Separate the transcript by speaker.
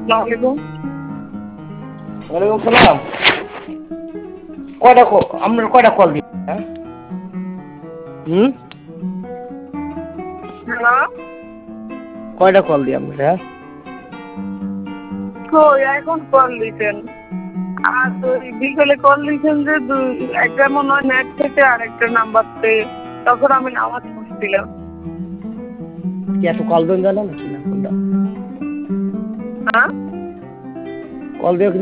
Speaker 1: আলাইকুম।
Speaker 2: ওয়ালাইকুম সালাম। আপনার কয়টা কল দিই? হ্যাঁ
Speaker 1: হ্যালো,
Speaker 2: কয়টা কল দিই আপনার? হ্যাঁ
Speaker 1: কই এখন কল দিছেন? আর ওই বিকেলে কল দিছেন যে একটা মনে হয় নেট থেকে আর একটা নাম্বার থেকে, তখন আমি নামাজ পড়ছিলাম।
Speaker 2: কি এত কল দেন জানো নাকি না?
Speaker 1: হ্যাঁ
Speaker 2: কল দিয়ে